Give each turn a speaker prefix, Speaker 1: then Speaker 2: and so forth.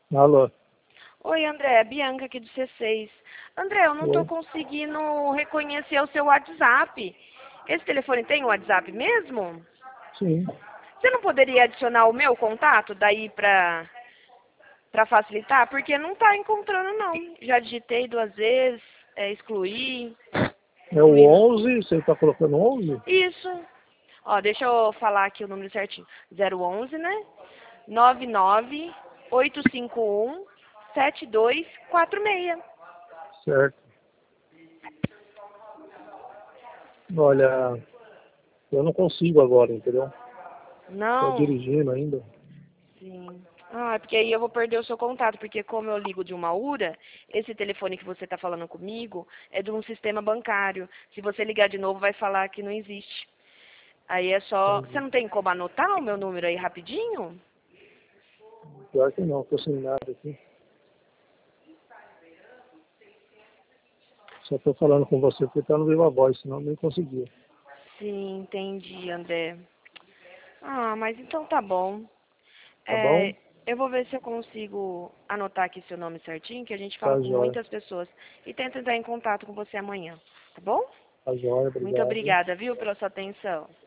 Speaker 1: Alô?
Speaker 2: Oi, André, Bianca aqui do C6. André, eu não estou
Speaker 1: Oi?
Speaker 2: conseguindo reconhecer o seu WhatsApp. Esse telefone tem WhatsApp mesmo?
Speaker 1: Sim.
Speaker 2: Você não poderia adicionar o meu contato daí para facilitar? Porque não está encontrando, não. Já digitei 2 vezes, excluí,
Speaker 1: É o
Speaker 2: excluí.
Speaker 1: 11, você está colocando 11?
Speaker 2: Isso. Ó, deixa eu falar aqui o número certinho. 011, né? 998517246.
Speaker 1: Certo. Olha, eu não consigo agora, entendeu? Estou
Speaker 2: Não.
Speaker 1: dirigindo ainda.
Speaker 2: Sim. Ah, porque aí eu vou perder o seu contato, porque como eu ligo de uma URA, esse telefone que você está falando comigo é de um sistema bancário. Se você ligar de novo, vai falar que não existe. Aí é só... Você
Speaker 1: Entendi.
Speaker 2: não tem como anotar o meu número aí rapidinho?
Speaker 1: Pior que não, estou sem nada aqui. Só estou falando com você porque está no Viva Voz, senão eu nem conseguia.
Speaker 2: Sim, entendi, André. Ah, mas então tá bom.
Speaker 1: Tá bom?
Speaker 2: Eu vou ver se eu consigo anotar aqui seu nome certinho, que a gente fala
Speaker 1: Tá
Speaker 2: com
Speaker 1: jóia.
Speaker 2: muitas pessoas. E tento entrar em contato com você amanhã, tá bom?
Speaker 1: Tá jóia,
Speaker 2: Muito
Speaker 1: obrigado.
Speaker 2: obrigada, viu, pela sua atenção.